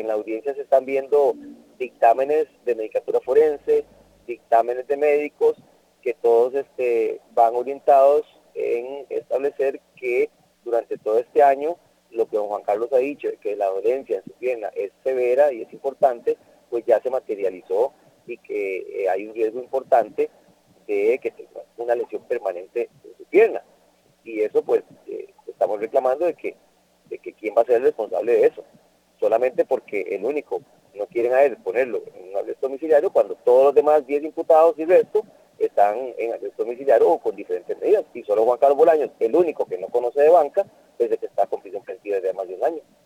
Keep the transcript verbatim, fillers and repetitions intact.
en la audiencia se están viendo dictámenes de medicatura forense, dictámenes de médicos, que todos este, van orientados en establecer que durante todo este año lo que don Juan Carlos ha dicho, que la dolencia en su pierna es severa y es importante, pues ya se materializó y que eh, hay un riesgo importante de que tenga una lesión permanente en su pierna. Y eso pues eh, estamos reclamando de que, de que quién va a ser el responsable de eso, solamente porque el único no quieren a él ponerlo en un arresto domiciliario cuando todos los demás diez imputados y el resto están en arresto domiciliario o con diferentes medidas, y solo Juan Carlos Bolaños, el único que no conoce de banca, desde que está con prisión preventiva desde más de un año.